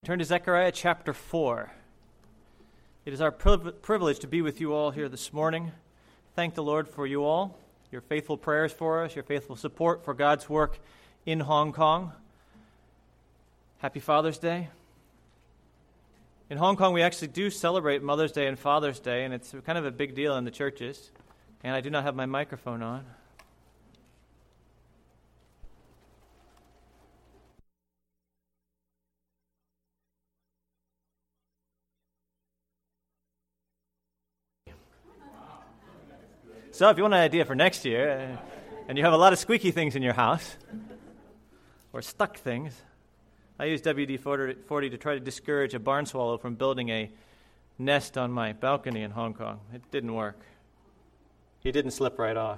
Turn to Zechariah chapter 4. It is our privilege to be with you all here this morning. Thank the Lord for you all, your faithful prayers for us, your faithful support for God's work in Hong Kong. Happy Father's Day. In Hong Kong, we actually do celebrate Mother's Day and Father's Day, and it's kind of a big deal in the churches. And I do not have my microphone on. So if you want an idea for next year, and you have a lot of squeaky things in your house, or stuck things, I use WD-40 to try to discourage a barn swallow from building a nest on my balcony in Hong Kong. It didn't work. He didn't slip right off.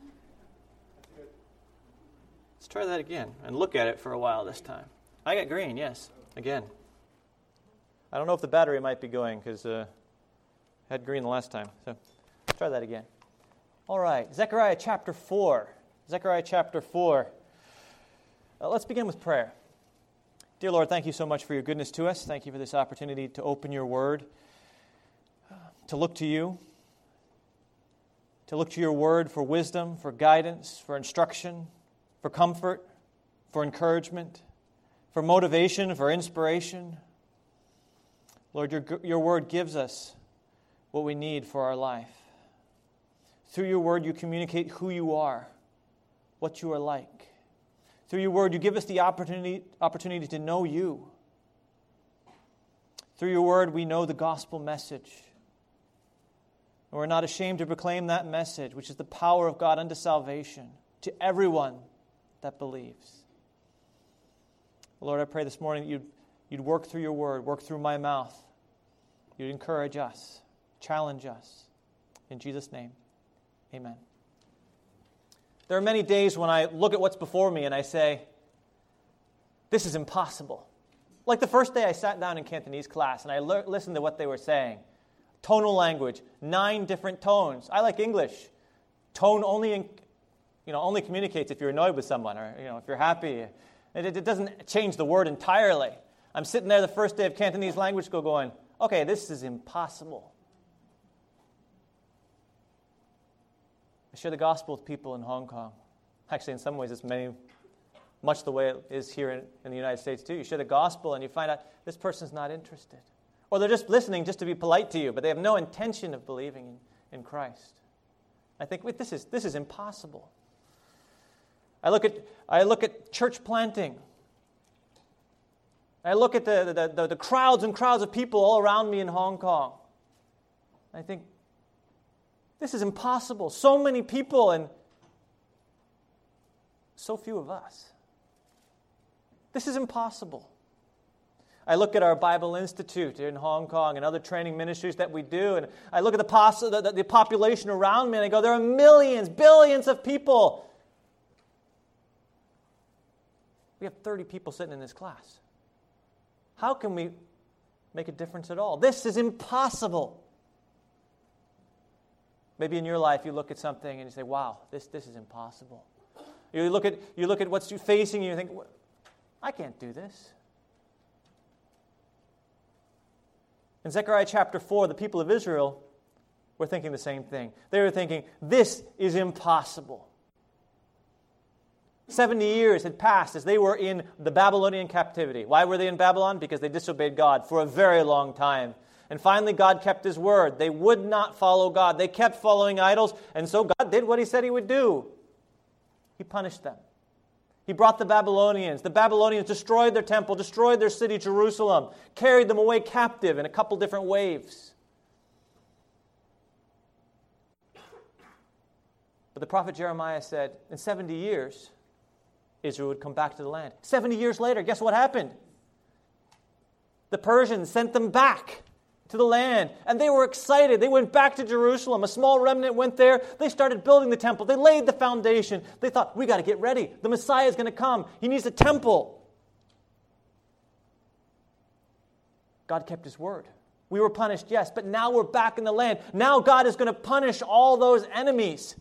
Let's try that again, and look at it for a while this time. I got green, yes, again. I don't know if the battery might be going, because I had green the last time, so let's try that again. All right, Zechariah chapter 4. Zechariah chapter 4. Let's begin with prayer. Dear Lord, thank you so much for your goodness to us. Thank you for this opportunity to open your word, to look to you, to look to your word for wisdom, for guidance, for instruction, for comfort, for encouragement, for motivation, for inspiration. Lord, your word gives us what we need for our life. Through your word, you communicate who you are, what you are like. Through your word, you give us the opportunity to know you. Through your word, we know the gospel message. And we're not ashamed to proclaim that message, which is the power of God unto salvation to everyone that believes. Lord, I pray this morning that you'd work through your word, work through my mouth. You'd encourage us, challenge us. In Jesus' name. Amen. There are many days when I look at what's before me and I say, this is impossible. Like the first day I sat down in Cantonese class and I listened to what they were saying. Tonal language, 9 different tones. I like English. Tone only communicates if you're annoyed with someone or if you're happy. It doesn't change the word entirely. I'm sitting there the first day of Cantonese language school going, okay, this is impossible. I share the gospel with people in Hong Kong. Actually, in some ways, it's much the way it is here in the United States, too. You share the gospel, and you find out this person's not interested. Or they're just listening just to be polite to you, but they have no intention of believing in Christ. I think, wait, this is impossible. I look at church planting. I look at the crowds and crowds of people all around me in Hong Kong. I think, this is impossible. So many people and so few of us. This is impossible. I look at our Bible Institute in Hong Kong and other training ministries that we do, and I look at the population around me, and I go, there are millions, billions of people. We have 30 people sitting in this class. How can we make a difference at all? This is impossible. Maybe in your life you look at something and you say, wow, this is impossible. You look at what's facing you and you think, I can't do this. In Zechariah chapter 4, the people of Israel were thinking the same thing. They were thinking, this is impossible. 70 years had passed as they were in the Babylonian captivity. Why were they in Babylon? Because they disobeyed God for a very long time. And finally, God kept His word. They would not follow God. They kept following idols, and so God did what He said He would do. He punished them. He brought the Babylonians. The Babylonians destroyed their temple, destroyed their city, Jerusalem, carried them away captive in a couple different waves. But the prophet Jeremiah said, in 70 years, Israel would come back to the land. 70 years later, guess what happened? The Persians sent them back to the land, and they were excited. They went back to Jerusalem. A small remnant went there. They started building the temple. They laid the foundation. They thought, we got to get ready. The Messiah is going to come. He needs a temple. God kept His word. We were punished, yes, but now we're back in the land. Now God is going to punish all those enemies.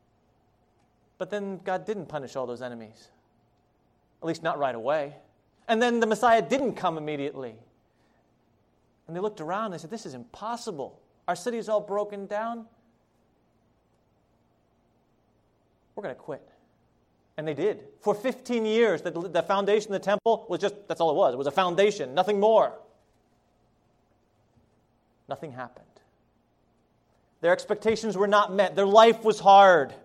But then God didn't punish all those enemies. At least not right away. And then the Messiah didn't come immediately. And they looked around and they said, this is impossible. Our city is all broken down. We're going to quit. And they did. For 15 years, the foundation of the temple was just, that's all it was. It was a foundation, nothing more. Nothing happened. Their expectations were not met. Their life was hard.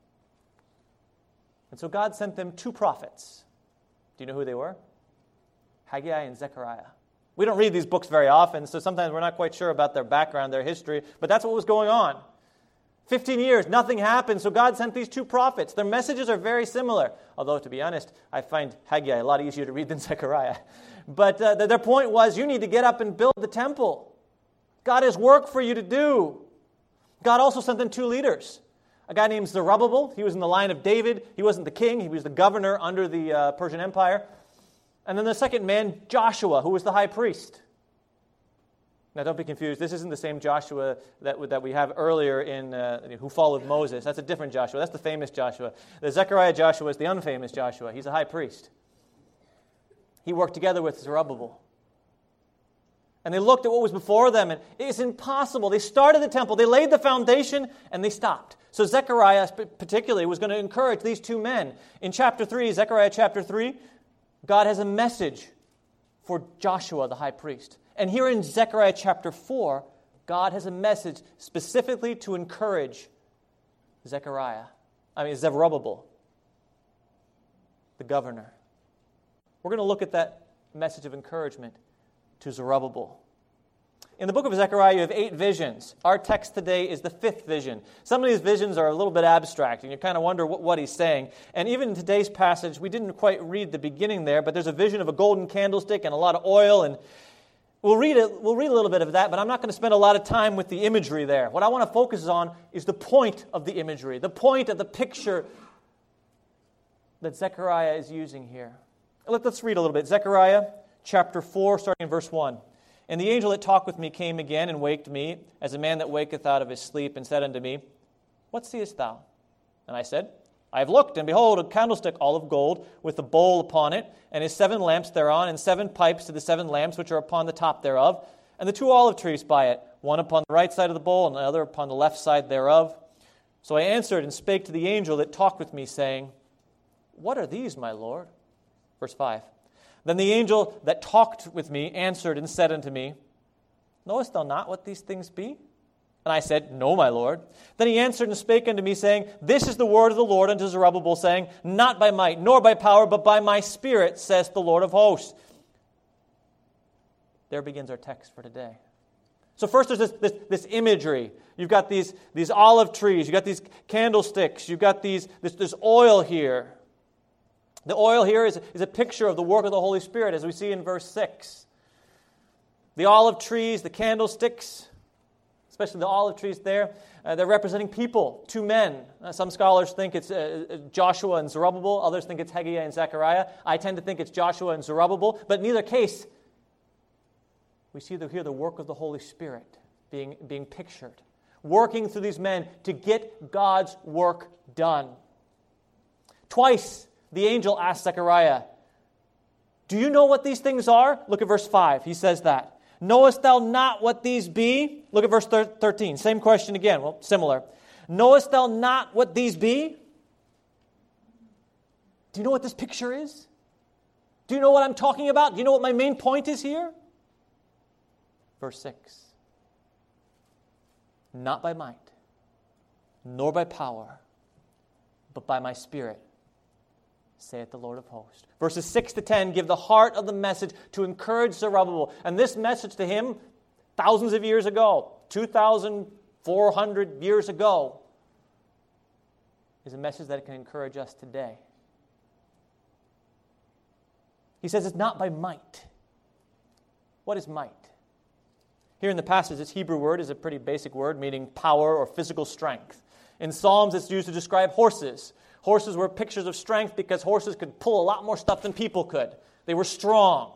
And so God sent them 2 prophets. Do you know who they were? Haggai and Zechariah. We don't read these books very often, so sometimes we're not quite sure about their background, their history, but that's what was going on. 15 years, nothing happened, so God sent these 2 prophets. Their messages are very similar, although, to be honest, I find Haggai a lot easier to read than Zechariah. But their point was, you need to get up and build the temple. God has work for you to do. God also sent them 2 leaders. A guy named Zerubbabel. He was in the line of David. He wasn't the king. He was the governor under the Persian Empire. And then the second man, Joshua, who was the high priest. Now, don't be confused. This isn't the same Joshua that we have earlier in who followed Moses. That's a different Joshua. That's the famous Joshua. The Zechariah Joshua is the unfamous Joshua. He's a high priest. He worked together with Zerubbabel. And they looked at what was before them, and it's impossible. They started the temple, they laid the foundation, and they stopped. So Zechariah particularly was going to encourage these 2 men. In chapter 3, Zechariah chapter 3, God has a message for Joshua, the high priest. And here in Zechariah chapter 4, God has a message specifically to encourage Zerubbabel, the governor. We're going to look at that message of encouragement to Zerubbabel. In the book of Zechariah, you have 8 visions. Our text today is the 5th vision. Some of these visions are a little bit abstract, and you kind of wonder what he's saying. And even in today's passage, we didn't quite read the beginning there, but there's a vision of a golden candlestick and a lot of oil, and we'll read a little bit of that, but I'm not going to spend a lot of time with the imagery there. What I want to focus on is the point of the imagery, the point of the picture that Zechariah is using here. Let's read a little bit. Zechariah chapter 4, starting in verse 1. And the angel that talked with me came again and waked me, as a man that waketh out of his sleep, and said unto me, What seest thou? And I said, I have looked, and behold, a candlestick all of gold, with a bowl upon it, and his 7 lamps thereon, and 7 pipes to the 7 lamps which are upon the top thereof, and the 2 olive trees by it, one upon the right side of the bowl, and the other upon the left side thereof. So I answered and spake to the angel that talked with me, saying, What are these, my Lord? Verse 5. Then the angel that talked with me answered and said unto me, Knowest thou not what these things be? And I said, No, my Lord. Then he answered and spake unto me, saying, This is the word of the Lord unto Zerubbabel, saying, Not by might, nor by power, but by my Spirit, saith the Lord of hosts. There begins our text for today. So first there's this imagery. You've got these olive trees. You've got these candlesticks. You've got this oil here. The oil here is a picture of the work of the Holy Spirit, as we see in verse 6. The olive trees, the candlesticks, especially the olive trees there, they're representing people, 2 men. Some scholars think it's Joshua and Zerubbabel. Others think it's Haggai and Zechariah. I tend to think it's Joshua and Zerubbabel. But in either case, we see here the work of the Holy Spirit being pictured, working through these men to get God's work done. Twice, the angel asked Zechariah, Do you know what these things are? Look at verse 5. He says that. Knowest thou not what these be? Look at verse 13. Same question again. Well, similar. Knowest thou not what these be? Do you know what this picture is? Do you know what I'm talking about? Do you know what my main point is here? Verse 6. Not by might, nor by power, but by my Spirit, saith the Lord of hosts. Verses 6 to 10 give the heart of the message to encourage Zerubbabel. And this message to him, thousands of years ago, 2,400 years ago, is a message that can encourage us today. He says it's not by might. What is might? Here in the passage, this Hebrew word is a pretty basic word, meaning power or physical strength. In Psalms, it's used to describe horses. Horses were pictures of strength because horses could pull a lot more stuff than people could. They were strong.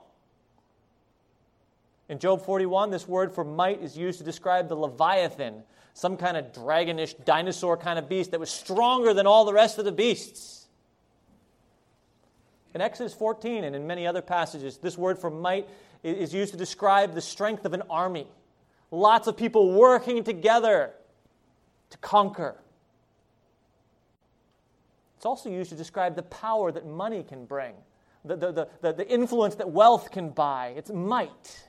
In Job 41, this word for might is used to describe the Leviathan, some kind of dragonish, dinosaur kind of beast that was stronger than all the rest of the beasts. In Exodus 14 and in many other passages, this word for might is used to describe the strength of an army. Lots of people working together to conquer. It's also used to describe the power that money can bring, the influence that wealth can buy. It's might.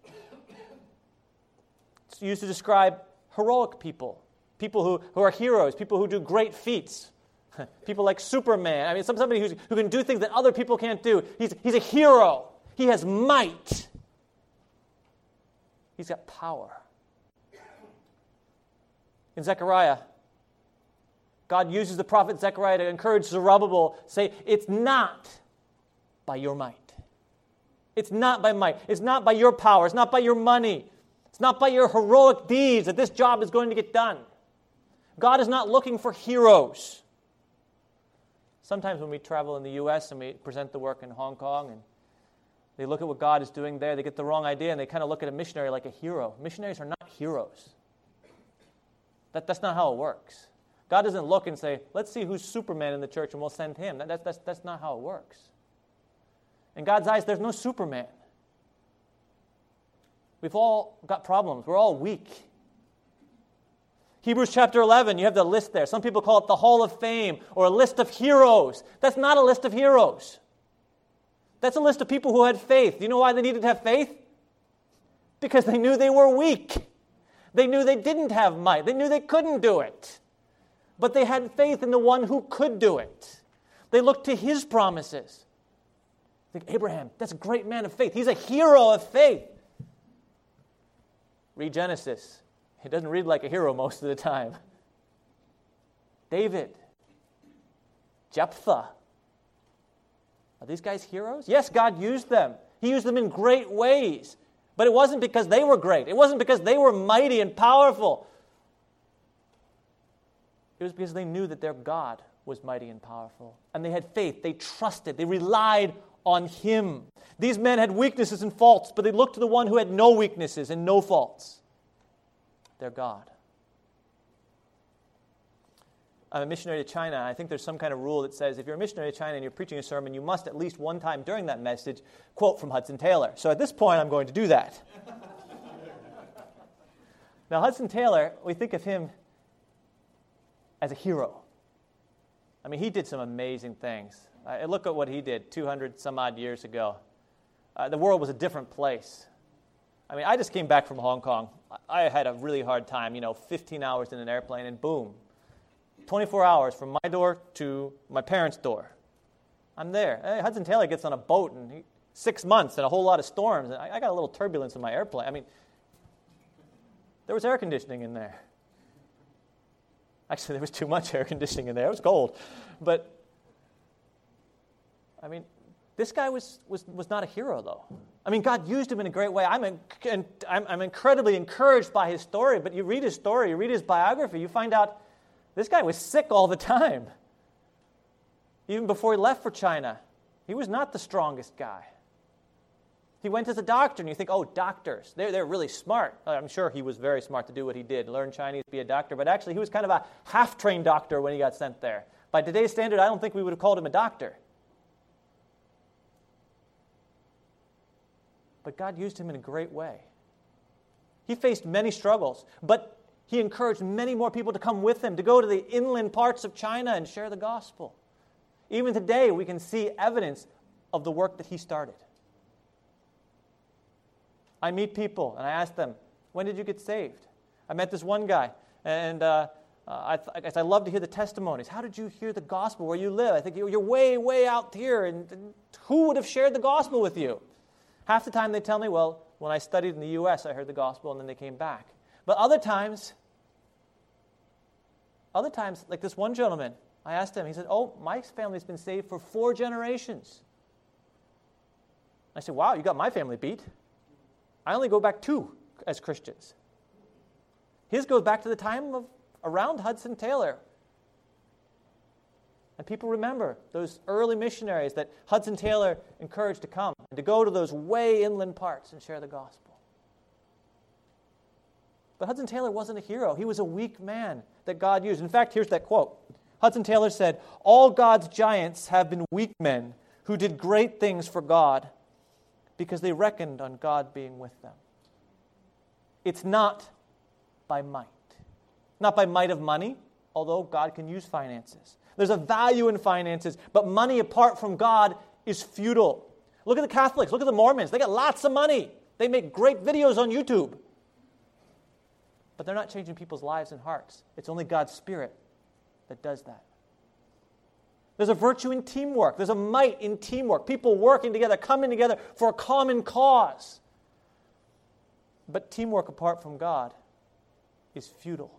It's used to describe heroic people, people who are heroes, people who do great feats, people like Superman. I mean, somebody who can do things that other people can't do. He's a hero. He has might. He's got power. In Zechariah, God uses the prophet Zechariah to encourage Zerubbabel, say, it's not by your might. It's not by might. It's not by your power. It's not by your money. It's not by your heroic deeds that this job is going to get done. God is not looking for heroes. Sometimes when we travel in the U.S. and we present the work in Hong Kong and they look at what God is doing there, they get the wrong idea and they kind of look at a missionary like a hero. Missionaries are not heroes. That's not how it works. God doesn't look and say, let's see who's Superman in the church and we'll send him. That's not how it works. In God's eyes, there's no Superman. We've all got problems. We're all weak. Hebrews chapter 11, you have the list there. Some people call it the Hall of Fame or a list of heroes. That's not a list of heroes. That's a list of people who had faith. Do you know why they needed to have faith? Because they knew they were weak. They knew they didn't have might. They knew they couldn't do it. But they had faith in the one who could do it. They looked to his promises. Think, Abraham, that's a great man of faith. He's a hero of faith. Read Genesis. He doesn't read like a hero most of the time. David. Jephthah. Are these guys heroes? Yes, God used them. He used them in great ways. But it wasn't because they were great. It wasn't because they were mighty and powerful. It was because they knew that their God was mighty and powerful. And they had faith. They trusted. They relied on him. These men had weaknesses and faults, but they looked to the one who had no weaknesses and no faults. Their God. I'm a missionary to China. I think there's some kind of rule that says if you're a missionary to China and you're preaching a sermon, you must at least one time during that message quote from Hudson Taylor. So at this point, I'm going to do that. Now, Hudson Taylor, we think of him as a hero. I mean, he did some amazing things. Look at what he did 200 some odd years ago. The world was a different place. I mean, I just came back from Hong Kong. I had a really hard time, 15 hours in an airplane and boom, 24 hours from my door to my parents' door. I'm there. Hey, Hudson Taylor gets on a boat and 6 months and a whole lot of storms. And I got a little turbulence in my airplane. I mean, there was air conditioning in there. Actually, there was too much air conditioning in there. It was cold. But, I mean, this guy was not a hero, though. I mean, God used him in a great way. I'm incredibly encouraged by his story, but you read his story, you read his biography, you find out this guy was sick all the time. Even before he left for China, he was not the strongest guy. He went to the doctor, and you think, oh, doctors, they're really smart. I'm sure he was very smart to do what he did, learn Chinese, be a doctor, but actually he was kind of a half-trained doctor when he got sent there. By today's standard, I don't think we would have called him a doctor. But God used him in a great way. He faced many struggles, but he encouraged many more people to come with him, to go to the inland parts of China and share the gospel. Even today, we can see evidence of the work that he started. I meet people, and I ask them, when did you get saved? I met this one guy, and I love to hear the testimonies. How did you hear the gospel where you live? I think you're way, way out here, and who would have shared the gospel with you? Half the time they tell me, well, when I studied in the U.S., I heard the gospel, and then they came back. But other times, like this one gentleman, I asked him, he said, oh, my family's been saved for 4 generations. I said, wow, you got my family beat. I only go back 2 as Christians. His goes back to the time of around Hudson Taylor. And people remember those early missionaries that Hudson Taylor encouraged to come and to go to those way inland parts and share the gospel. But Hudson Taylor wasn't a hero. He was a weak man that God used. In fact, here's that quote. Hudson Taylor said, all God's giants have been weak men who did great things for God because they reckoned on God being with them. It's not by might. Not by might of money, although God can use finances. There's a value in finances, but money apart from God is futile. Look at the Catholics. Look at the Mormons. They got lots of money. They make great videos on YouTube. But they're not changing people's lives and hearts. It's only God's Spirit that does that. There's a virtue in teamwork. There's a might in teamwork. People working together, coming together for a common cause. But teamwork apart from God is futile.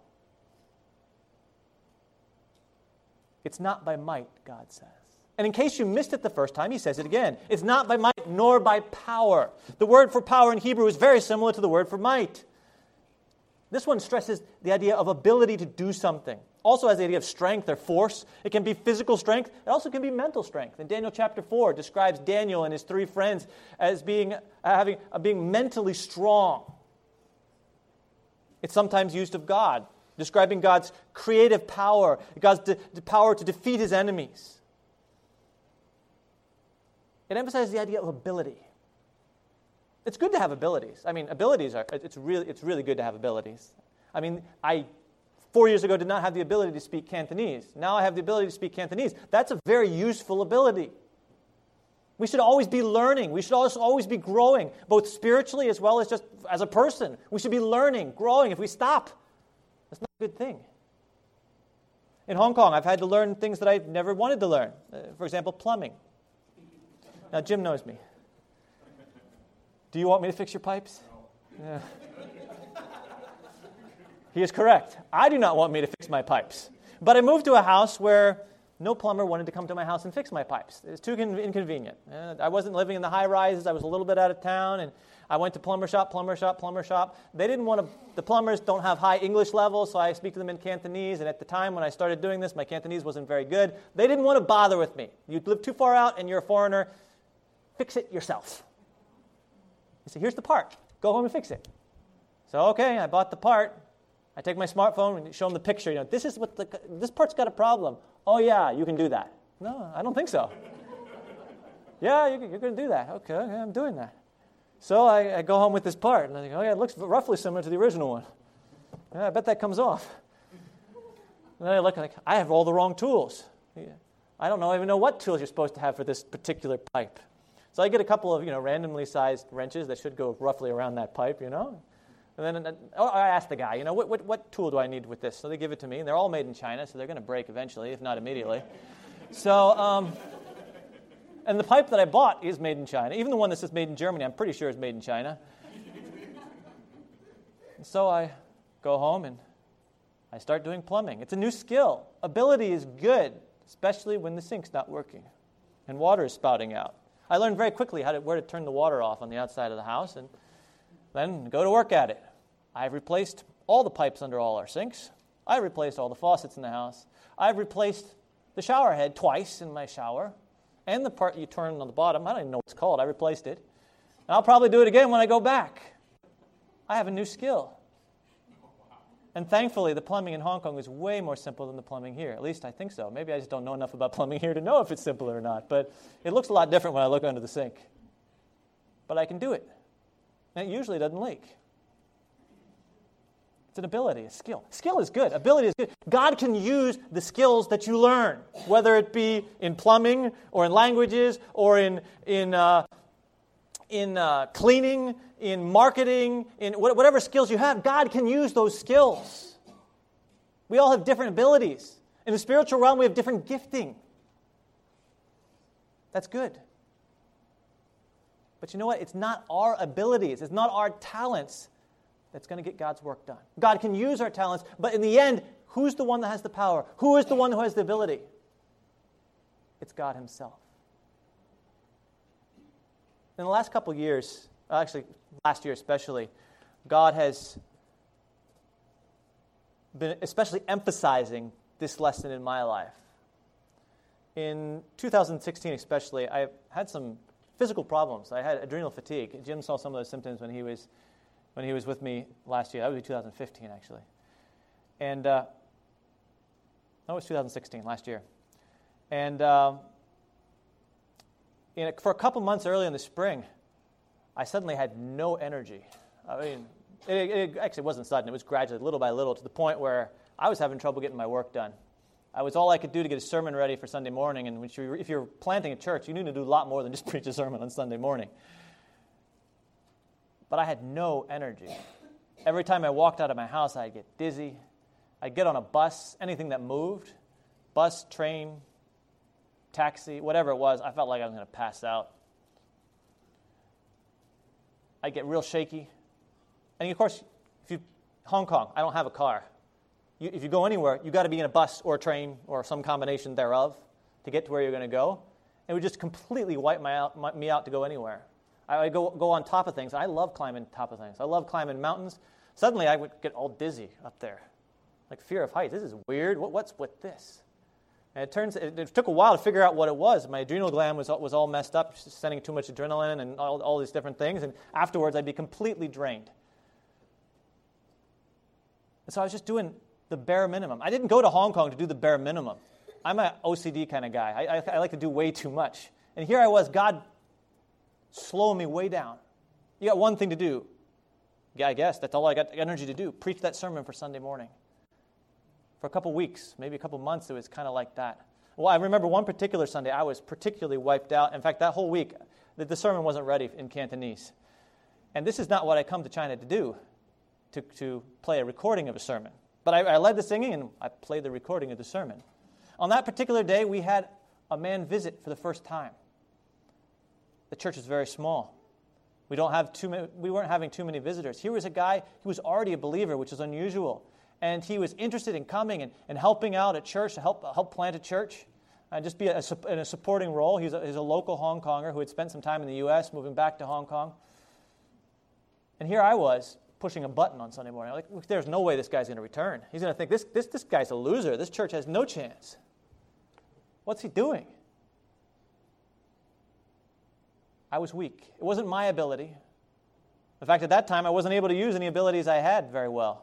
It's not by might, God says. And in case you missed it the first time, he says it again. It's not by might nor by power. The word for power in Hebrew is very similar to the word for might. This one stresses the idea of ability to do something. Also has the idea of strength or force. It can be physical strength. It also can be mental strength. In Daniel chapter 4, it describes Daniel and his three friends as being mentally strong. It's sometimes used of God, describing God's creative power, God's power to defeat his enemies. It emphasizes the idea of ability. It's good to have abilities. I mean, it's really good to have abilities. I mean, I 4 years ago did not have the ability to speak Cantonese. Now I have the ability to speak Cantonese. That's a very useful ability. We should always be learning. We should also always be growing, both spiritually as well as just as a person. We should be learning, growing. If we stop, that's not a good thing. In Hong Kong, I've had to learn things that I've never wanted to learn. For example, plumbing. Now, Jim knows me. Do you want me to fix your pipes? Yeah. He is correct. I do not want me to fix my pipes. But I moved to a house where no plumber wanted to come to my house and fix my pipes. It was too inconvenient. I wasn't living in the high rises. I was a little bit out of town, and I went to plumber shop. They didn't want to. The plumbers don't have high English levels, so I speak to them in Cantonese. And at the time when I started doing this, my Cantonese wasn't very good. They didn't want to bother with me. You live too far out, and you're a foreigner. Fix it yourself. You say, here's the part. Go home and fix it. So okay, I bought the part. I take my smartphone and show them the picture. This part's got a problem. Oh yeah, you can do that. No, I don't think so. Yeah, you're going to do that. Okay, I'm doing that. So I go home with this part, and I think, oh yeah, it looks roughly similar to the original one. Yeah, I bet that comes off. And then I look like I have all the wrong tools. Yeah. I don't even know what tools you're supposed to have for this particular pipe. So I get a couple of randomly sized wrenches that should go roughly around that pipe, And then I ask the guy, what tool do I need with this? So they give it to me, and they're all made in China, so they're going to break eventually, if not immediately. So, and the pipe that I bought is made in China. Even the one that says made in Germany, I'm pretty sure is made in China. And so I go home and I start doing plumbing. It's a new skill. Ability is good, especially when the sink's not working and water is spouting out. I learned very quickly where to turn the water off on the outside of the house, and then go to work at it. I've replaced all the pipes under all our sinks. I've replaced all the faucets in the house. I've replaced the shower head twice in my shower, and the part you turn on the bottom. I don't even know what it's called. I replaced it. And I'll probably do it again when I go back. I have a new skill. And thankfully, the plumbing in Hong Kong is way more simple than the plumbing here. At least I think so. Maybe I just don't know enough about plumbing here to know if it's simple or not. But it looks a lot different when I look under the sink. But I can do it. And it usually doesn't leak. It's an ability, a skill. Skill is good. Ability is good. God can use the skills that you learn, whether it be in plumbing or in languages or in cleaning, in marketing, in whatever skills you have. God can use those skills. We all have different abilities. In the spiritual realm, we have different gifting. That's good. But you know what? It's not our abilities. It's not our talents that's going to get God's work done. God can use our talents, but in the end, who's the one that has the power? Who is the one who has the ability? It's God himself. In the last couple of years, actually last year especially, God has been especially emphasizing this lesson in my life. In 2016 especially, I had some physical problems. I had adrenal fatigue. Jim saw some of those symptoms when he was with me last year. That would be 2015, actually. And that was 2016, last year. And for a couple months early in the spring, I suddenly had no energy. I mean, it actually wasn't sudden. It was gradually, little by little, to the point where I was having trouble getting my work done. I was all I could do to get a sermon ready for Sunday morning, and if you're planting a church, you need to do a lot more than just preach a sermon on Sunday morning. But I had no energy. Every time I walked out of my house, I'd get dizzy. I'd get on a bus, anything that moved, bus, train, taxi, whatever it was, I felt like I was going to pass out. I'd get real shaky. And of course, Hong Kong, I don't have a car. If you go anywhere, you've got to be in a bus or a train or some combination thereof to get to where you're going to go. It would just completely wipe me out to go anywhere. I would go on top of things. I love climbing top of things. I love climbing mountains. Suddenly, I would get all dizzy up there. Like fear of heights. This is weird. What's with this? And it took a while to figure out what it was. My adrenal gland was all messed up, sending too much adrenaline and all these different things. And afterwards, I'd be completely drained. And so I was just doing the bare minimum. I didn't go to Hong Kong to do the bare minimum. I'm an OCD kind of guy. I like to do way too much. And here I was, God slowing me way down. You got one thing to do. Yeah, I guess that's all I got energy to do. Preach that sermon for Sunday morning. For a couple weeks, maybe a couple months, it was kind of like that. Well, I remember one particular Sunday, I was particularly wiped out. In fact, that whole week, the sermon wasn't ready in Cantonese. And this is not what I come to China to do, to play a recording of a sermon. But I led the singing, and I played the recording of the sermon. On that particular day, we had a man visit for the first time. The church is very small. We weren't having too many visitors. Here was a guy who was already a believer, which is unusual. And he was interested in coming and helping out at church, to help plant a church, and just be in a supporting role. He's a local Hong Konger who had spent some time in the U.S., moving back to Hong Kong. And here I was, pushing a button on Sunday morning. Like, there's no way this guy's going to return. He's going to think, this guy's a loser. This church has no chance. What's he doing? I was weak. It wasn't my ability. In fact, at that time, I wasn't able to use any abilities I had very well.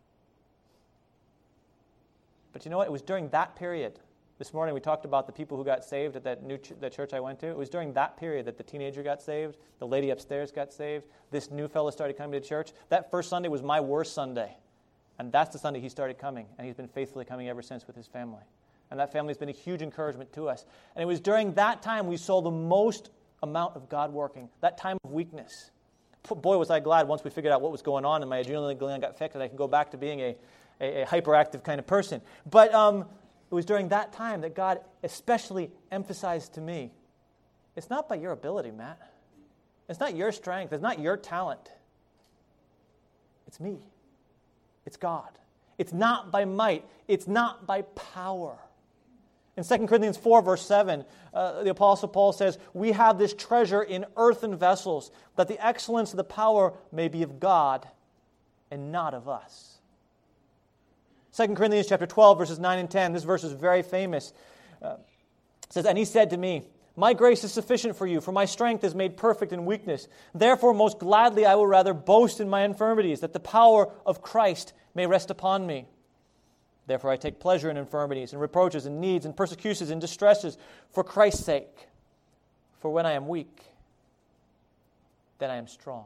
But you know what? It was during that period. This morning we talked about the people who got saved at that church I went to. It was during that period that the teenager got saved, the lady upstairs got saved, this new fellow started coming to church. That first Sunday was my worst Sunday. And that's the Sunday he started coming. And he's been faithfully coming ever since with his family. And that family has been a huge encouragement to us. And it was during that time we saw the most amount of God working, that time of weakness. Boy, was I glad once we figured out what was going on and my adrenal gland got fixed and I can go back to being a hyperactive kind of person. But it was during that time that God especially emphasized to me, it's not by your ability, Matt. It's not your strength. It's not your talent. It's me. It's God. It's not by might. It's not by power. In 2 Corinthians 4, verse 7, the Apostle Paul says, we have this treasure in earthen vessels, that the excellence of the power may be of God and not of us. 2 Corinthians chapter 12, verses 9 and 10, this verse is very famous. It says, and he said to me, my grace is sufficient for you, for my strength is made perfect in weakness. Therefore, most gladly I will rather boast in my infirmities, that the power of Christ may rest upon me. Therefore I take pleasure in infirmities, and reproaches, and needs, and persecutions, and distresses, for Christ's sake. For when I am weak, then I am strong.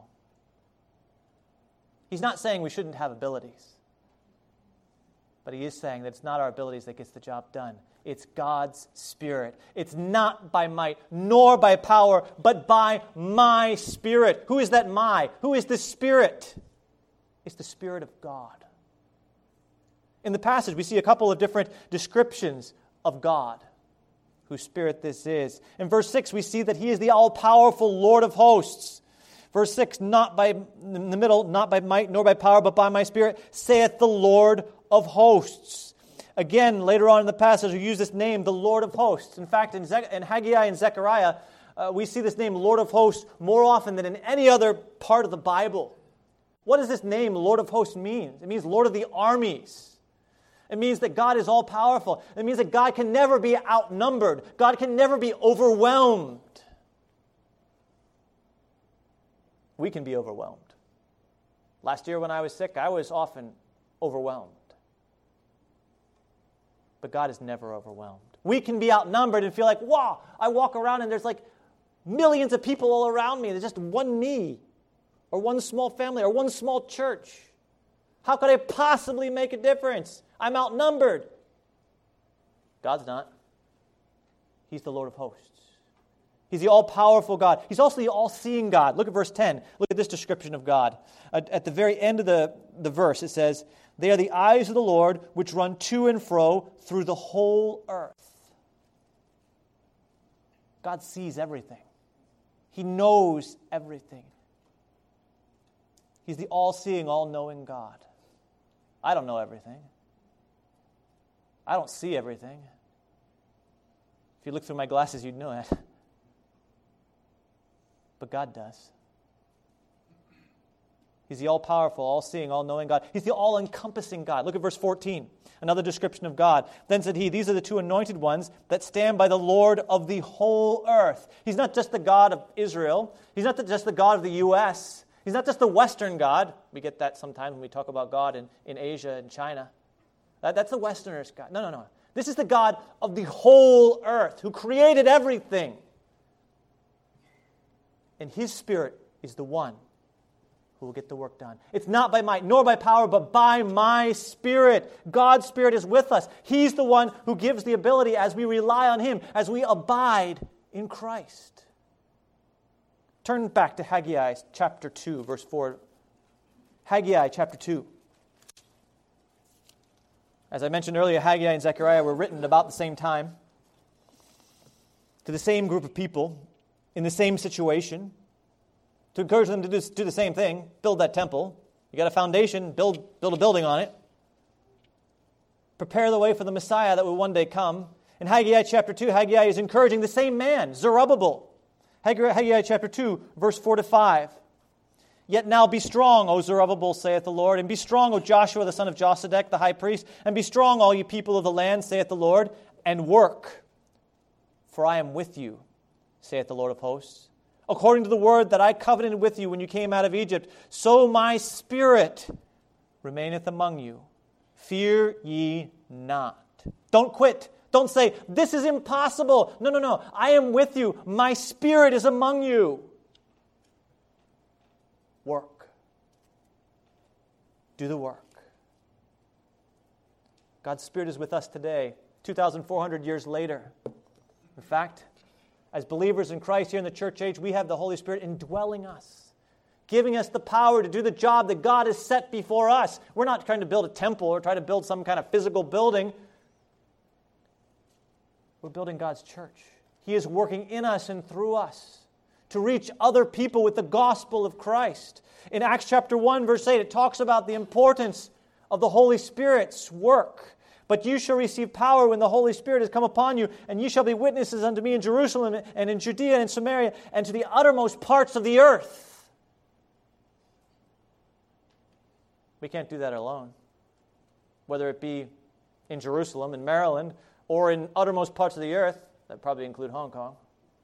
He's not saying we shouldn't have abilities. But he is saying that it's not our abilities that gets the job done. It's God's Spirit. It's not by might, nor by power, but by my Spirit. Who is that my? Who is the Spirit? It's the Spirit of God. In the passage, we see a couple of different descriptions of God, whose Spirit this is. In verse 6, we see that He is the all-powerful Lord of hosts. Verse 6, in the middle, not by might nor by power, but by my Spirit, saith the Lord of hosts. Again, later on in the passage, we use this name, the Lord of hosts. In fact, in Haggai and Zechariah, we see this name, Lord of hosts, more often than in any other part of the Bible. What does this name, Lord of hosts, mean? It means Lord of the armies. It means that God is all-powerful. It means that God can never be outnumbered. God can never be overwhelmed. We can be overwhelmed. Last year when I was sick, I was often overwhelmed. But God is never overwhelmed. We can be outnumbered and feel like, wow, I walk around and there's like millions of people all around me. There's just one me, or one small family, or one small church. How could I possibly make a difference? I'm outnumbered. God's not. He's the Lord of hosts. He's the all-powerful God. He's also the all-seeing God. Look at verse 10. Look at this description of God. At the very end of the verse, it says, "They are the eyes of the Lord, which run to and fro through the whole earth." God sees everything. He knows everything. He's the all-seeing, all-knowing God. I don't know everything. I don't see everything. If you look through my glasses, you'd know that. But God does. He's the all-powerful, all-seeing, all-knowing God. He's the all-encompassing God. Look at verse 14, another description of God. "Then said he, these are the two anointed ones that stand by the Lord of the whole earth." He's not just the God of Israel. He's not just the God of the U.S. He's not just the Western God. We get that sometimes when we talk about God in Asia and China. That's the Westerners' God. No. This is the God of the whole earth who created everything. And His Spirit is the one who will get the work done. It's not by might nor by power, but by my Spirit. God's Spirit is with us. He's the one who gives the ability as we rely on Him, as we abide in Christ. Turn back to Haggai chapter 2, verse 4. Haggai chapter 2. As I mentioned earlier, Haggai and Zechariah were written about the same time to the same group of people in the same situation, to encourage them to do the same thing, build that temple. You got a foundation, build a building on it. Prepare the way for the Messiah that will one day come. In Haggai chapter 2, Haggai is encouraging the same man, Zerubbabel. Haggai chapter 2, verse 4 to 5. "Yet now be strong, O Zerubbabel, saith the Lord, and be strong, O Joshua the son of Josedech, the high priest, and be strong, all you people of the land, saith the Lord, and work. For I am with you, saith the Lord of hosts. According to the word that I covenanted with you when you came out of Egypt, so my Spirit remaineth among you. Fear ye not." Don't quit. Don't say, "This is impossible." No. I am with you. My Spirit is among you. Work. Do the work. God's Spirit is with us today, 2,400 years later. In fact, as believers in Christ here in the church age, we have the Holy Spirit indwelling us, giving us the power to do the job that God has set before us. We're not trying to build a temple or try to build some kind of physical building. We're building God's church. He is working in us and through us to reach other people with the gospel of Christ. In Acts chapter 1, verse 8, it talks about the importance of the Holy Spirit's work. "But you shall receive power when the Holy Spirit has come upon you, and you shall be witnesses unto me in Jerusalem and in Judea and in Samaria and to the uttermost parts of the earth." We can't do that alone. Whether it be in Jerusalem, in Maryland, or in uttermost parts of the earth, that probably include Hong Kong.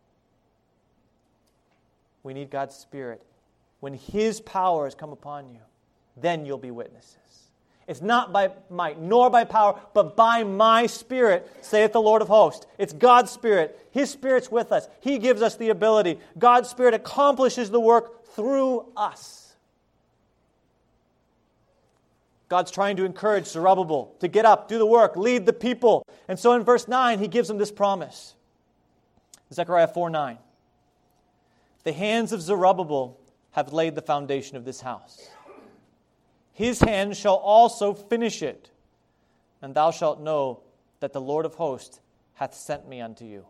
We need God's Spirit. When His power has come upon you, then you'll be witnesses. It's not by might nor by power, but by my Spirit, saith the Lord of hosts. It's God's Spirit. His Spirit's with us. He gives us the ability. God's Spirit accomplishes the work through us. God's trying to encourage Zerubbabel to get up, do the work, lead the people. And so in verse 9, He gives them this promise. Zechariah 4:9. "The hands of Zerubbabel have laid the foundation of this house. His hand shall also finish it, and thou shalt know that the Lord of hosts hath sent me unto you."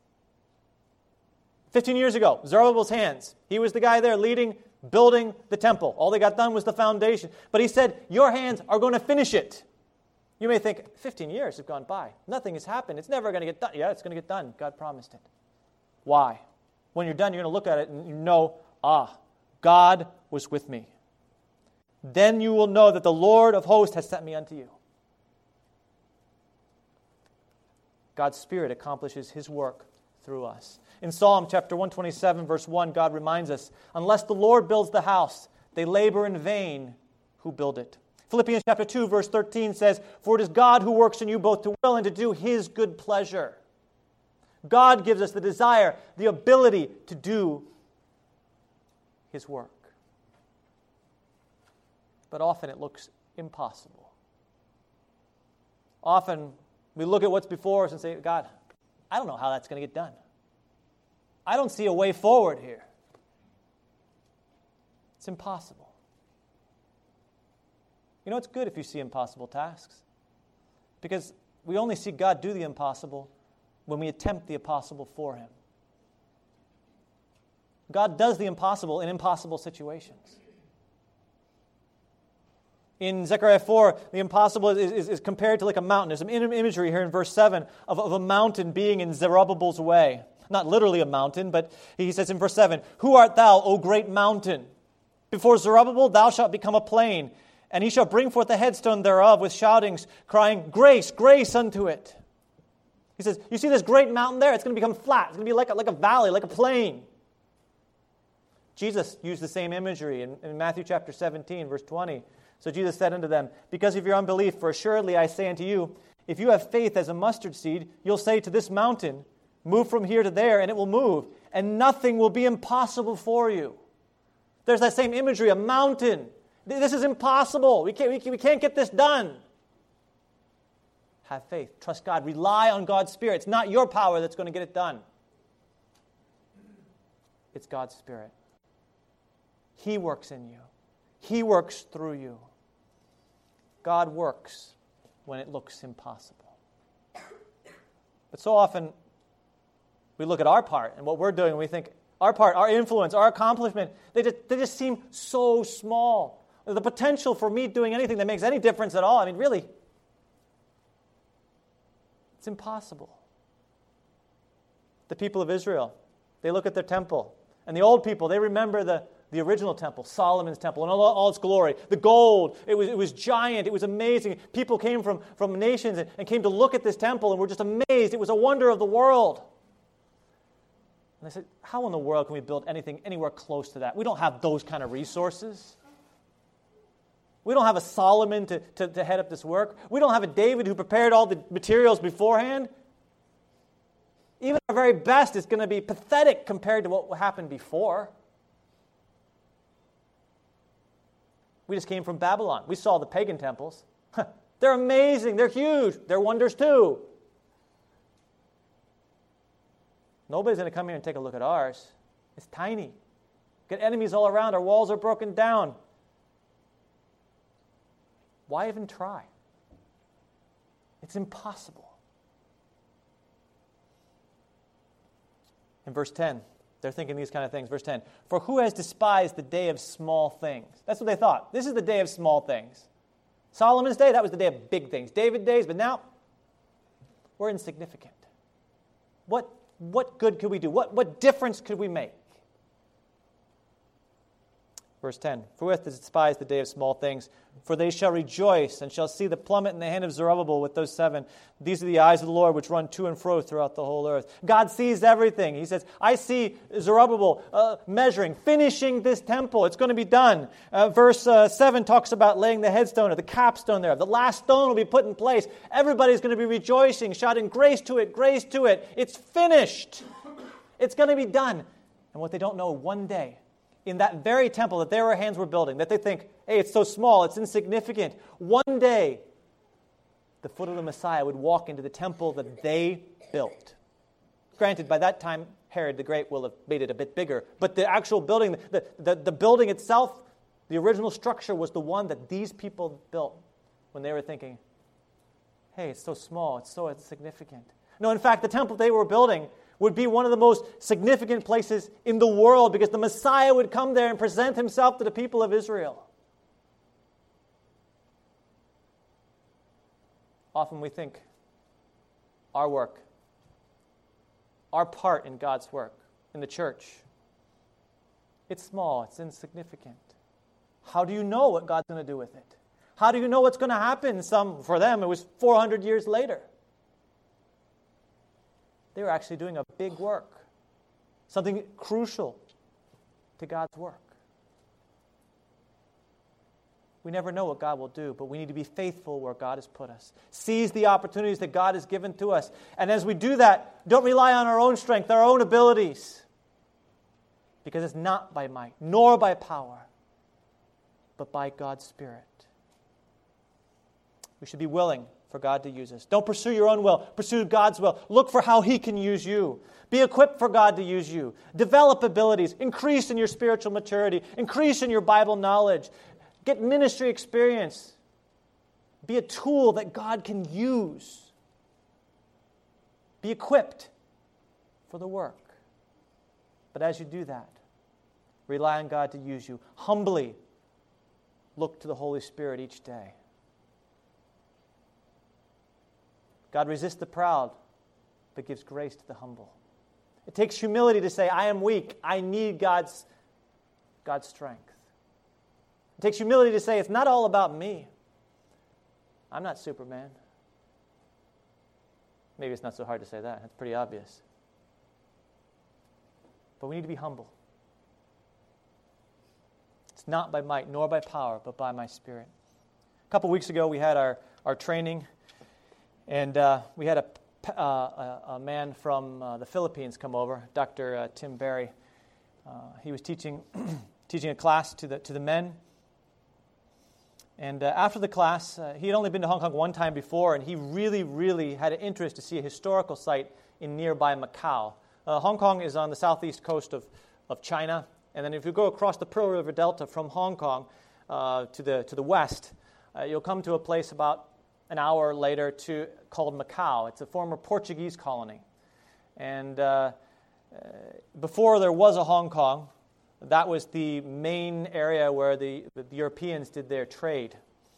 15 years ago, Zerubbabel's hands. He was the guy there leading, building the temple. All they got done was the foundation. But he said, your hands are going to finish it. You may think, 15 years have gone by. Nothing has happened. It's never going to get done. Yeah, it's going to get done. God promised it. Why? When you're done, you're going to look at it and you know, God was with me. Then you will know that the Lord of hosts has sent me unto you. God's Spirit accomplishes His work through us. In Psalm chapter 127, verse 1, God reminds us, "Unless the Lord builds the house, they labor in vain who build it." Philippians chapter 2, verse 13 says, "For it is God who works in you both to will and to do His good pleasure." God gives us the desire, the ability to do His work. But often it looks impossible. Often we look at what's before us and say, God, I don't know how that's going to get done. I don't see a way forward here. It's impossible. You know, it's good if you see impossible tasks, because we only see God do the impossible when we attempt the impossible for Him. God does the impossible in impossible situations. In Zechariah 4, the impossible is compared to like a mountain. There's some imagery here in verse 7 of a mountain being in Zerubbabel's way. Not literally a mountain, but he says in verse 7, "Who art thou, O great mountain? Before Zerubbabel thou shalt become a plain, and he shall bring forth the headstone thereof with shoutings, crying, Grace, grace unto it." He says, you see this great mountain there? It's going to become flat. It's going to be like a valley, like a plain. Jesus used the same imagery in Matthew chapter 17, verse 20. So Jesus said unto them, "Because of your unbelief, for assuredly I say unto you, if you have faith as a mustard seed, you'll say to this mountain, move from here to there, and it will move, and nothing will be impossible for you." There's that same imagery, a mountain. This is impossible. We can't get this done. Have faith. Trust God. Rely on God's Spirit. It's not your power that's going to get it done. It's God's Spirit. He works in you. He works through you. God works when it looks impossible. But so often, we look at our part and what we're doing, and we think, our part, our influence, our accomplishment, they just seem so small. The potential for me doing anything that makes any difference at all, I mean, really, it's impossible. The people of Israel, they look at their temple. And the old people, they remember the original temple, Solomon's temple, and all its glory. The gold, it was giant, it was amazing. People came from nations and came to look at this temple and were just amazed. It was a wonder of the world. And they said, how in the world can we build anything anywhere close to that? We don't have those kind of resources. We don't have a Solomon to head up this work. We don't have a David who prepared all the materials beforehand. Even our very best is going to be pathetic compared to what happened before. We just came from Babylon. We saw the pagan temples. They're amazing. They're huge. They're wonders too. Nobody's going to come here and take a look at ours. It's tiny. Got enemies all around. Our walls are broken down. Why even try? It's impossible. In verse 10, they're thinking these kind of things. Verse 10, "For who has despised the day of small things?" That's what they thought. This is the day of small things. Solomon's day, that was the day of big things. David's days, but now we're insignificant. What good could we do? What difference could we make? Verse 10, "For who hath despised the day of small things? For they shall rejoice and shall see the plummet in the hand of Zerubbabel with those 7. These are the eyes of the Lord which run to and fro throughout the whole earth." God sees everything. He says, I see Zerubbabel measuring, finishing this temple. It's going to be done. Verse 7 talks about laying the headstone or the capstone there. The last stone will be put in place. Everybody's going to be rejoicing, shouting, grace to it, grace to it. It's finished. It's going to be done. And what they don't know, one day, in that very temple that their hands were building, that they think, hey, it's so small, it's insignificant. One day, the foot of the Messiah would walk into the temple that they built. Granted, by that time, Herod the Great will have made it a bit bigger. But the actual building, the building itself, the original structure was the one that these people built when they were thinking, hey, it's so small, it's so insignificant. No, in fact, the temple they were building would be one of the most significant places in the world because the Messiah would come there and present himself to the people of Israel. Often we think our work, our part in God's work, in the church, it's small, it's insignificant. How do you know what God's going to do with it? How do you know what's going to happen? For them, it was 400 years later. They were actually doing a big work, something crucial to God's work. We never know what God will do, but we need to be faithful where God has put us. Seize the opportunities that God has given to us. And as we do that, don't rely on our own strength, our own abilities, because it's not by might, nor by power, but by God's Spirit. We should be willing for God to use us. Don't pursue your own will. Pursue God's will. Look for how He can use you. Be equipped for God to use you. Develop abilities. Increase in your spiritual maturity. Increase in your Bible knowledge. Get ministry experience. Be a tool that God can use. Be equipped for the work. But as you do that, rely on God to use you. Humbly look to the Holy Spirit each day. God resists the proud, but gives grace to the humble. It takes humility to say, I am weak. I need God's strength. It takes humility to say, it's not all about me. I'm not Superman. Maybe it's not so hard to say that. That's pretty obvious. But we need to be humble. It's not by might nor by power, but by my Spirit. A couple weeks ago, we had our training, and we had a man from the Philippines come over, Dr. Tim Berry. He was teaching a class to the men. And after the class, he had only been to Hong Kong one time before, and he really, really had an interest to see a historical site in nearby Macau. Hong Kong is on the southeast coast of China, and then if you go across the Pearl River Delta from Hong Kong to the west, you'll come to a place about an hour later called Macau. It's a former Portuguese colony. And before there was a Hong Kong, that was the main area where the Europeans did their trade.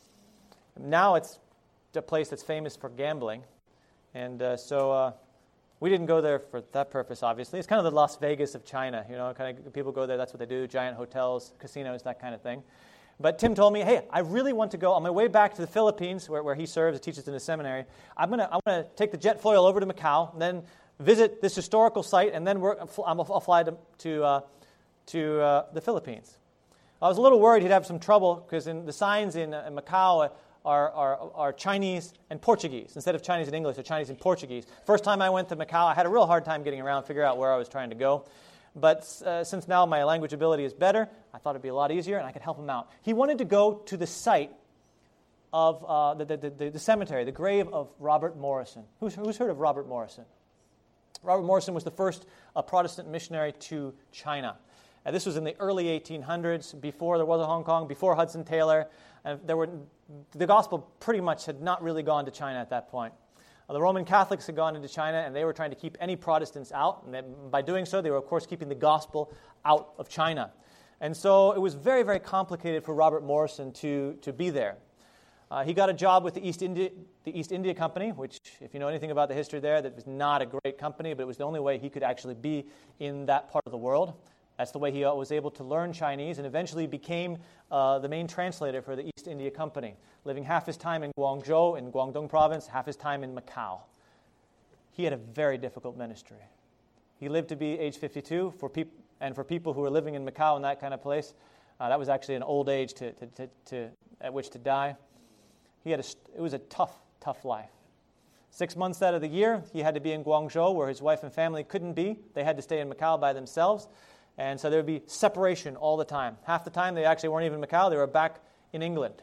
Now it's a place that's famous for gambling. And so we didn't go there for that purpose, obviously. It's kind of the Las Vegas of China. Kind of people go there, that's what they do, giant hotels, casinos, that kind of thing. But Tim told me, hey, I really want to go. On my way back to the Philippines, where he serves, he teaches in a seminary, I'm going to take the jet foil over to Macau, and then visit this historical site, and then I'll fly to the Philippines. I was a little worried he'd have some trouble, because the signs in Macau are Chinese and Portuguese. Instead of Chinese and English, they're Chinese and Portuguese. First time I went to Macau, I had a real hard time getting around, figure out where I was trying to go. But since now my language ability is better, I thought it'd be a lot easier, and I could help him out. He wanted to go to the site of the cemetery, the grave of Robert Morrison. Who's heard of Robert Morrison? Robert Morrison was the first Protestant missionary to China. This was in the early 1800s, before there was a Hong Kong, before Hudson Taylor. And the gospel pretty much had not really gone to China at that point. The Roman Catholics had gone into China, and they were trying to keep any Protestants out. And by doing so, they were, of course, keeping the gospel out of China. And so it was very, very complicated for Robert Morrison to be there. He got a job with the East India Company, which, if you know anything about the history there, that was not a great company, but it was the only way he could actually be in that part of the world. That's the way he was able to learn Chinese, and eventually became the main translator for the East India Company, living half his time in Guangzhou in Guangdong province, half his time in Macau. He had a very difficult ministry. He lived to be age 52, for people who were living in Macau in that kind of place, that was actually an old age at which to die. It was a tough life. 6 months out of the year, he had to be in Guangzhou, where his wife and family couldn't be. They had to stay in Macau by themselves. And so there would be separation all the time. Half the time, they actually weren't even in Macau. They were back in England.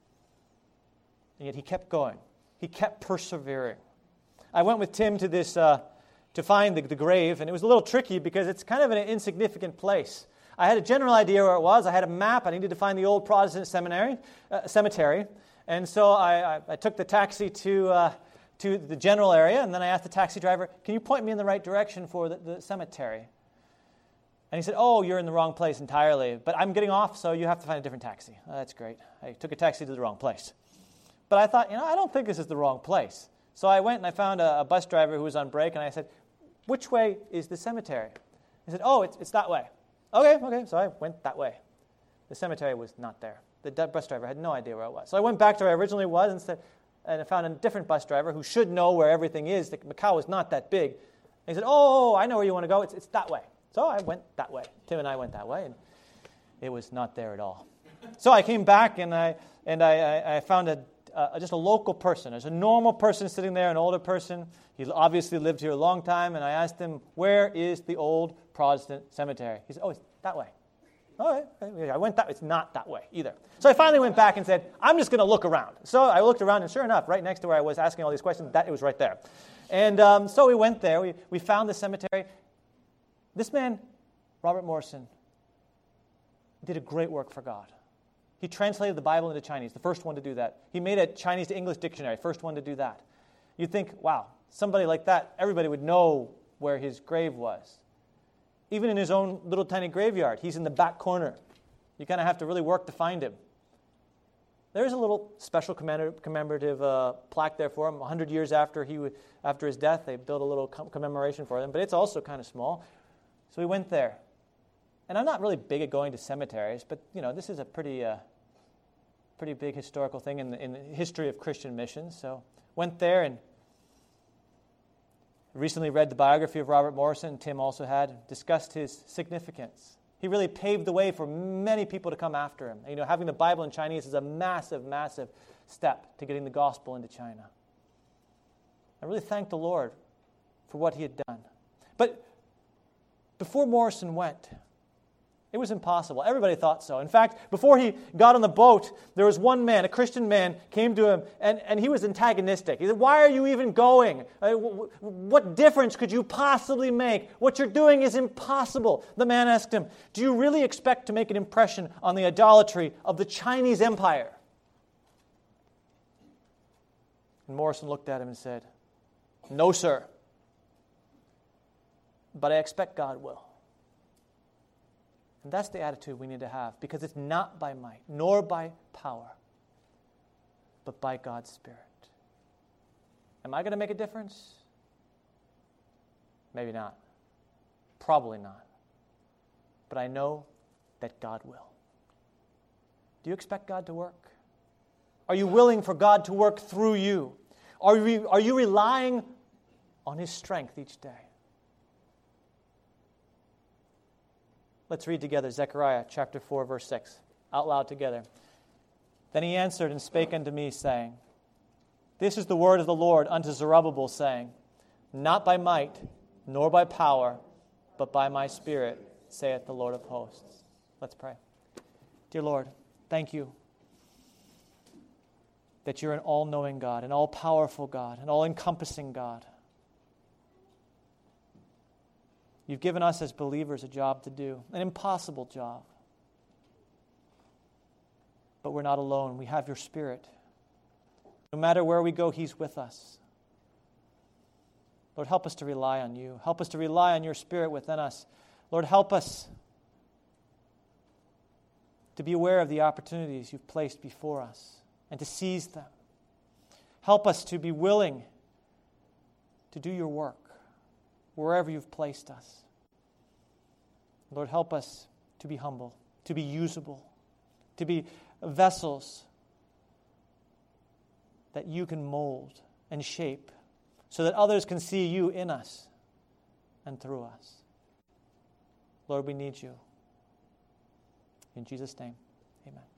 And yet he kept going. He kept persevering. I went with Tim to this to find the grave, and it was a little tricky because it's kind of an insignificant place. I had a general idea where it was. I had a map. I needed to find the old Protestant cemetery. And so I took the taxi to the general area, and then I asked the taxi driver, can you point me in the right direction for the cemetery? And he said, oh, you're in the wrong place entirely, but I'm getting off, so you have to find a different taxi. Oh, that's great. I took a taxi to the wrong place. But I thought, I don't think this is the wrong place. So I went and I found a bus driver who was on break, and I said, which way is the cemetery? He said, oh, it's that way. Okay, so I went that way. The cemetery was not there. The bus driver had no idea where it was. So I went back to where I originally was and I found a different bus driver who should know where everything is. Macau is not that big. And he said, oh, I know where you want to go. It's that way. So I went that way. Tim and I went that way, and it was not there at all. So I came back, and I and I found just a local person. There's a normal person sitting there, an older person. He obviously lived here a long time, and I asked him, where is the old Protestant cemetery? He said, oh, it's that way. All right, I went that way. It's not that way either. So I finally went back and said, I'm just going to look around. So I looked around, and sure enough, right next to where I was asking all these questions, it was right there. And so we went there. We found the cemetery. This man, Robert Morrison, did a great work for God. He translated the Bible into Chinese, the first one to do that. He made a Chinese to English dictionary, first one to do that. You'd think, wow, somebody like that, everybody would know where his grave was. Even in his own little tiny graveyard, he's in the back corner. You kind of have to really work to find him. There's a little special commemorative plaque there for him. 100 years after his death, they built a little commemoration for him, but it's also kind of small. So we went there. And I'm not really big at going to cemeteries, but this is a pretty big historical thing in the history of Christian missions. So went there and recently read the biography of Robert Morrison. Tim also had discussed his significance. He really paved the way for many people to come after him. Having the Bible in Chinese is a massive, massive step to getting the gospel into China. I really thank the Lord for what he had done. But before Morrison went, it was impossible. Everybody thought so. In fact, before he got on the boat, there was one man, a Christian man, came to him, and he was antagonistic. He said, why are you even going? What difference could you possibly make? What you're doing is impossible. The man asked him, do you really expect to make an impression on the idolatry of the Chinese Empire? And Morrison looked at him and said, no, sir. But I expect God will. And that's the attitude we need to have, because it's not by might, nor by power, but by God's Spirit. Am I going to make a difference? Maybe not. Probably not. But I know that God will. Do you expect God to work? Are you willing for God to work through you? Are you relying on His strength each day? Let's read together Zechariah chapter 4, verse 6, out loud together. Then he answered and spake unto me, saying, this is the word of the Lord unto Zerubbabel, saying, not by might, nor by power, but by my Spirit, saith the Lord of hosts. Let's pray. Dear Lord, thank you that you're an all-knowing God, an all-powerful God, an all-encompassing God. You've given us as believers a job to do, an impossible job. But we're not alone. We have your Spirit. No matter where we go, He's with us. Lord, help us to rely on you. Help us to rely on your Spirit within us. Lord, help us to be aware of the opportunities you've placed before us and to seize them. Help us to be willing to do your work wherever you've placed us. Lord, help us to be humble, to be usable, to be vessels that you can mold and shape so that others can see you in us and through us. Lord, we need you. In Jesus' name, amen.